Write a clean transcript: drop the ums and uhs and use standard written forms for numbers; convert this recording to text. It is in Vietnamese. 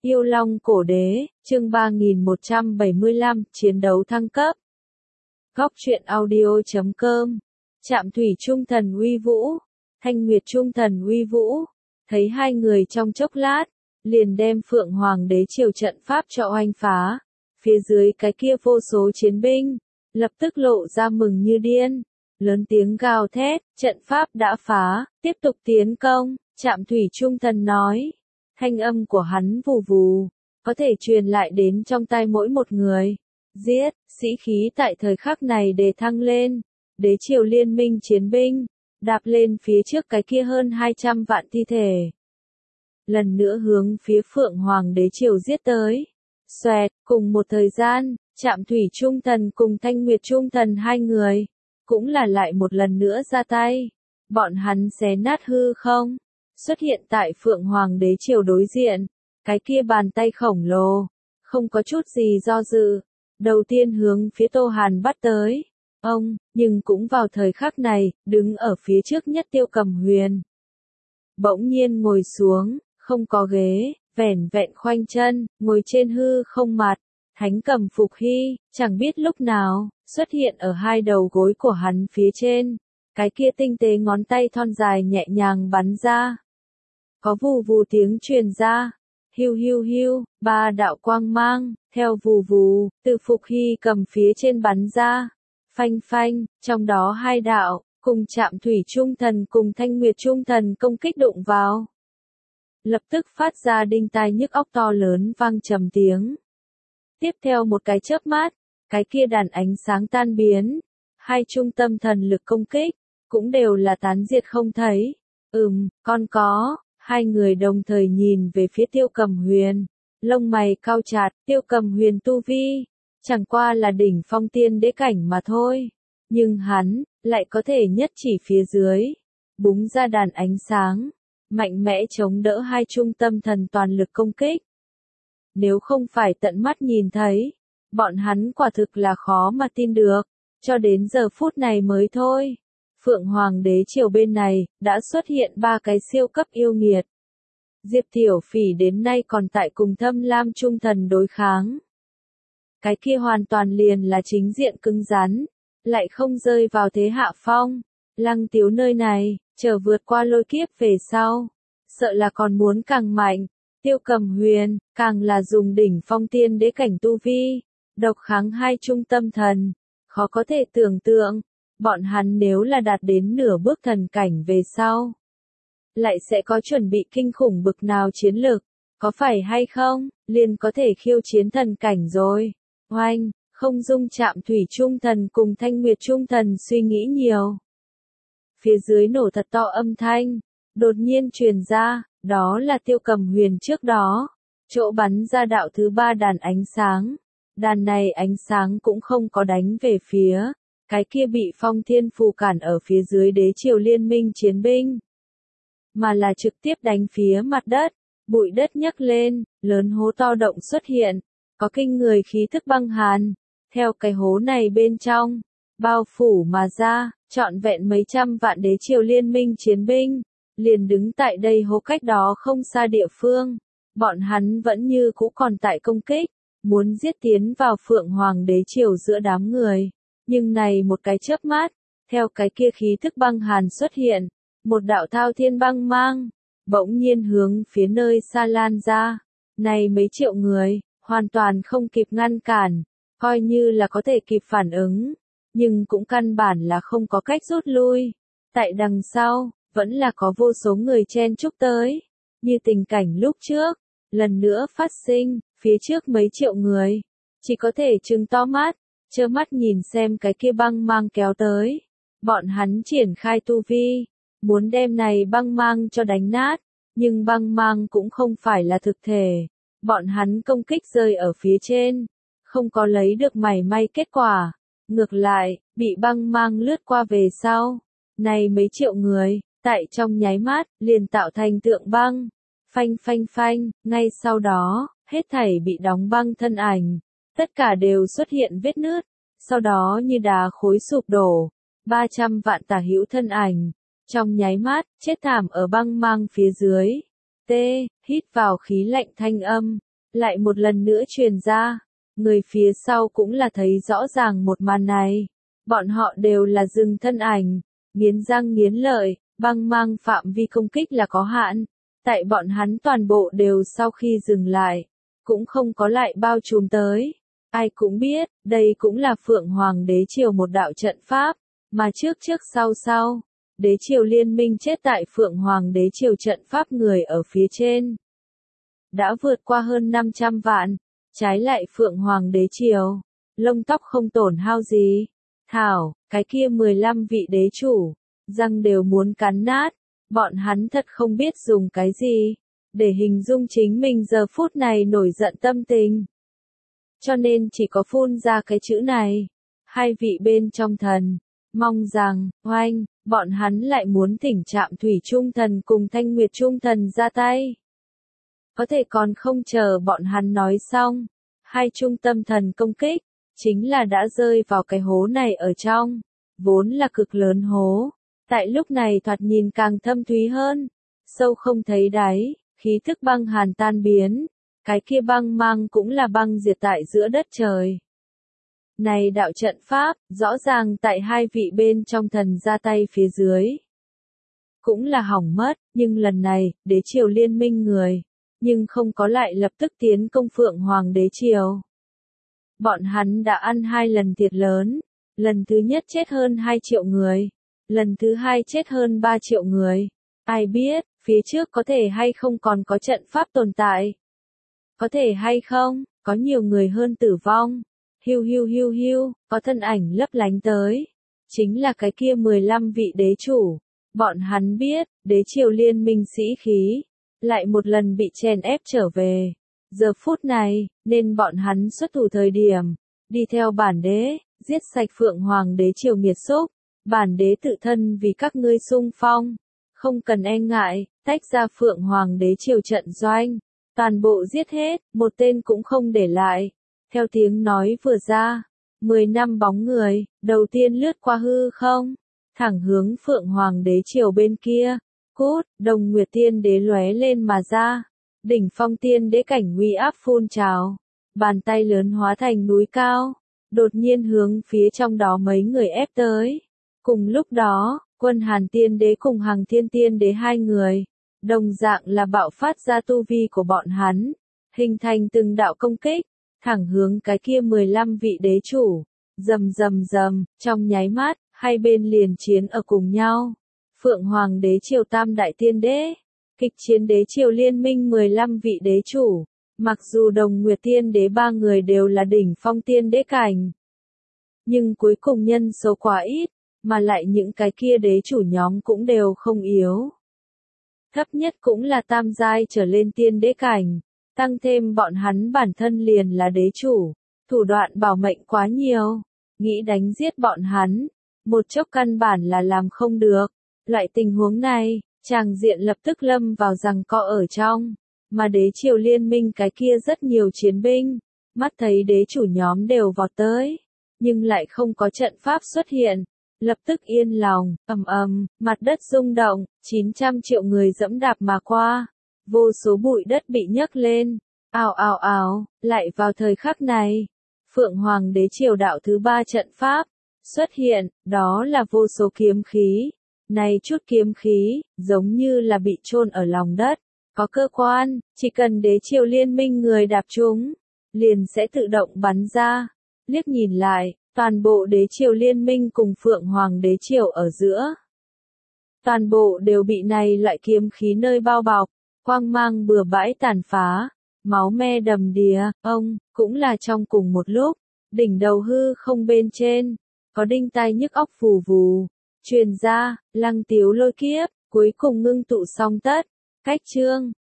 Yêu Long Cổ Đế, chương 3175, chiến đấu thăng cấp. Góc truyện audio.com. Trạm Thủy Trung Thần uy vũ, Thanh Nguyệt Trung Thần uy vũ. Thấy hai người trong chốc lát, liền đem Phượng Hoàng Đế triều trận pháp cho oanh phá. Phía dưới cái kia vô số chiến binh, lập tức lộ ra mừng như điên, lớn tiếng gào thét, trận pháp đã phá, tiếp tục tiến công. Trạm Thủy Trung Thần nói, thanh âm của hắn vù vù, có thể truyền lại đến trong tai mỗi một người. Giết, sĩ khí tại thời khắc này đề thăng lên, đế triều liên minh chiến binh, đạp lên phía trước cái kia hơn 200 vạn thi thể. Lần nữa hướng phía Phượng Hoàng Đế triều giết tới. Xoẹt, cùng một thời gian, Trạm Thủy Trung Thần cùng Thanh Nguyệt Trung Thần hai người, cũng là lại một lần nữa ra tay. Bọn hắn xé nát hư không, xuất hiện tại Phượng Hoàng Đế triều đối diện, cái kia bàn tay khổng lồ, không có chút gì do dự, đầu tiên hướng phía Tô Hàn bắt tới. Nhưng cũng vào thời khắc này, đứng ở phía trước nhất Tiêu Cầm Huyền. Bỗng nhiên ngồi xuống, không có ghế, vẻn vẹn khoanh chân, ngồi trên hư không mặt, Thánh Cầm Phục Hy, chẳng biết lúc nào, xuất hiện ở hai đầu gối của hắn phía trên, cái kia tinh tế ngón tay thon dài nhẹ nhàng bắn ra. Có vù vù tiếng truyền ra, hiu hiu hiu, ba đạo quang mang, theo vù vù, từ Phục Hy cầm phía trên bắn ra. Phanh phanh, trong đó hai đạo, cùng Trạm Thủy Trung Thần cùng Thanh Nguyệt Trung Thần công kích đụng vào. Lập tức phát ra đinh tai nhức óc to lớn vang trầm tiếng. Tiếp theo một cái chớp mắt, cái kia đàn ánh sáng tan biến. Hai trung tâm thần lực công kích, cũng đều là tán diệt không thấy. Con có. Hai người đồng thời nhìn về phía Tiêu Cầm Huyền. Lông mày cau chặt, Tiêu Cầm Huyền tu vi. Chẳng qua là đỉnh phong tiên đế cảnh mà thôi. Nhưng hắn, lại có thể nhất chỉ phía dưới. Búng ra đàn ánh sáng. Mạnh mẽ chống đỡ hai trung tâm thần toàn lực công kích. Nếu không phải tận mắt nhìn thấy, bọn hắn quả thực là khó mà tin được. Cho đến giờ phút này mới thôi. Phượng Hoàng Đế triều bên này, đã xuất hiện ba cái siêu cấp yêu nghiệt. Diệp Tiểu Phỉ đến nay còn tại cùng Thâm Lam Trung Thần đối kháng. Cái kia hoàn toàn liền là chính diện cứng rắn, lại không rơi vào thế hạ phong. Lăng Tiếu nơi này, chờ vượt qua lôi kiếp về sau, sợ là còn muốn càng mạnh. Tiêu Cầm Huyền, càng là dùng đỉnh phong tiên đế cảnh tu vi, độc kháng hai trung tâm thần. Khó có thể tưởng tượng, bọn hắn nếu là đạt đến nửa bước thần cảnh về sau, lại sẽ có chuẩn bị kinh khủng bực nào chiến lực, có phải hay không, liền có thể khiêu chiến thần cảnh rồi. Oanh, không dung Trạm Thủy Trung Thần cùng Thanh Nguyệt Trung Thần suy nghĩ nhiều. Phía dưới nổ thật to âm thanh, đột nhiên truyền ra, đó là Tiêu Cầm Huyền trước đó, chỗ bắn ra đạo thứ ba đàn ánh sáng. Đàn này ánh sáng cũng không có đánh về phía cái kia bị Phong Thiên Phù cản ở phía dưới đế triều liên minh chiến binh, mà là trực tiếp đánh phía mặt đất. Bụi đất nhấc lên, lớn hố to động xuất hiện, có kinh người khí thức băng hàn, theo cái hố này bên trong, bao phủ mà ra, trọn vẹn mấy trăm vạn đế triều liên minh chiến binh, liền đứng tại đây hố cách đó không xa địa phương. Bọn hắn vẫn như cũ còn tại công kích, muốn giết tiến vào Phượng Hoàng Đế triều giữa đám người. Nhưng này một cái chớp mắt, theo cái kia khí thức băng hàn xuất hiện, một đạo thao thiên băng mang, bỗng nhiên hướng phía nơi xa lan ra. Này mấy triệu người, hoàn toàn không kịp ngăn cản, coi như là có thể kịp phản ứng, nhưng cũng căn bản là không có cách rút lui. Tại đằng sau, vẫn là có vô số người chen chúc tới, như tình cảnh lúc trước, lần nữa phát sinh, phía trước mấy triệu người, chỉ có thể trừng to mắt, trơ mắt nhìn xem cái kia băng mang kéo tới. Bọn hắn triển khai tu vi, muốn đem này băng mang cho đánh nát, nhưng băng mang cũng không phải là thực thể. Bọn hắn công kích rơi ở phía trên, không có lấy được mảy may kết quả. Ngược lại, bị băng mang lướt qua về sau. Này mấy triệu người, tại trong nháy mắt, liền tạo thành tượng băng. Phanh phanh phanh, ngay sau đó, hết thảy bị đóng băng thân ảnh. Tất cả đều xuất hiện vết nứt, sau đó như đá khối sụp đổ. 300 vạn tả hữu thân ảnh, trong nháy mắt, chết thảm ở băng mang phía dưới. Hít vào khí lạnh thanh âm, lại một lần nữa truyền ra. Người phía sau cũng là thấy rõ ràng một màn này. Bọn họ đều là dừng thân ảnh, nghiến răng nghiến lợi, băng mang phạm vi công kích là có hạn. Tại bọn hắn toàn bộ đều sau khi dừng lại, cũng không có lại bao trùm tới. Ai cũng biết, đây cũng là Phượng Hoàng Đế Triều một đạo trận pháp, mà trước sau, Đế Triều liên minh chết tại Phượng Hoàng Đế Triều trận pháp người ở phía trên. Đã vượt qua hơn 500 vạn, trái lại Phượng Hoàng Đế Triều, lông tóc không tổn hao gì. Thảo, cái kia 15 vị đế chủ, răng đều muốn cắn nát, bọn hắn thật không biết dùng cái gì, để hình dung chính mình giờ phút này nổi giận tâm tình. Cho nên chỉ có phun ra cái chữ này. Hai vị bên trong thần, mong rằng, oanh, bọn hắn lại muốn thỉnh Trạm Thủy Trung Thần cùng Thanh Nguyệt Trung Thần ra tay. Có thể còn không chờ bọn hắn nói xong, hai trung tâm thần công kích, chính là đã rơi vào cái hố này ở trong, vốn là cực lớn hố, tại lúc này thoạt nhìn càng thâm thúy hơn, sâu không thấy đáy, khí thức băng hàn tan biến, cái kia băng mang cũng là băng diệt tại giữa đất trời. Này đạo trận pháp, rõ ràng tại hai vị bên trong thần ra tay phía dưới. Cũng là hỏng mất, nhưng lần này, Đế Triều liên minh người, nhưng không có lại lập tức tiến công Phượng Hoàng Đế Triều. Bọn hắn đã ăn 2 lần thiệt lớn, lần thứ nhất chết hơn 2 triệu người, lần thứ hai chết hơn 3 triệu người. Ai biết, phía trước có thể hay không còn có trận pháp tồn tại. Có thể hay không, có nhiều người hơn tử vong. Hiu, có thân ảnh lấp lánh tới. Chính là cái kia 15 vị đế chủ. Bọn hắn biết, Đế Triều liên minh sĩ khí, lại một lần bị chèn ép trở về. Giờ phút này, nên bọn hắn xuất thủ thời điểm, đi theo bản đế, giết sạch Phượng Hoàng Đế Triều nghiệt xúc. Bản đế tự thân vì các ngươi xung phong, không cần e ngại, tách ra Phượng Hoàng Đế Triều trận doanh, toàn bộ giết hết, một tên cũng không để lại. Theo tiếng nói vừa ra, 10 năm bóng người, đầu tiên lướt qua hư không, thẳng hướng Phượng Hoàng Đế Triều bên kia. Cút, Đồng Nguyệt Tiên Đế lóe lên mà ra, đỉnh phong tiên đế cảnh uy áp phun trào, bàn tay lớn hóa thành núi cao, đột nhiên hướng phía trong đó mấy người ép tới. Cùng lúc đó, Quân Hàn Tiên Đế cùng Hằng Thiên Tiên Đế hai người, đồng dạng là bạo phát ra tu vi của bọn hắn, hình thành từng đạo công kích, thẳng hướng cái kia 15 vị đế chủ. Rầm, trong nháy mắt, hai bên liền chiến ở cùng nhau. Phượng Hoàng Đế Triều Tam Đại Tiên Đế, kịch chiến Đế Triều liên minh 15 vị đế chủ, mặc dù Đồng Nguyệt Tiên Đế ba người đều là đỉnh phong tiên đế cảnh, nhưng cuối cùng nhân số quá ít, mà lại những cái kia đế chủ nhóm cũng đều không yếu. Thấp nhất cũng là tam giai trở lên tiên đế cảnh, tăng thêm bọn hắn bản thân liền là đế chủ, thủ đoạn bảo mệnh quá nhiều, nghĩ đánh giết bọn hắn, một chốc căn bản là làm không được. Loại tình huống này, tràng diện lập tức lâm vào giằng co ở trong, mà Đế Triều liên minh cái kia rất nhiều chiến binh, mắt thấy đế chủ nhóm đều vọt tới, nhưng lại không có trận pháp xuất hiện. Lập tức yên lòng, mặt đất rung động, 900 triệu người dẫm đạp mà qua, vô số bụi đất bị nhấc lên, ào, lại vào thời khắc này, Phượng Hoàng Đế Triều đạo thứ 3 trận pháp, xuất hiện, đó là vô số kiếm khí, này chút kiếm khí, giống như là bị chôn ở lòng đất, có cơ quan, chỉ cần Đế Triều liên minh người đạp chúng, liền sẽ tự động bắn ra, liếc nhìn lại. Toàn bộ Đế Triều liên minh cùng Phượng Hoàng Đế Triều ở giữa. Toàn bộ đều bị này loại kiếm khí nơi bao bọc, quang mang bừa bãi tàn phá, máu me đầm đìa. Cũng là trong cùng một lúc, đỉnh đầu hư không bên trên, có đinh tai nhức óc vù vù, truyền ra, Lăng Tiếu lôi kiếp, cuối cùng ngưng tụ xong tất, cách chương.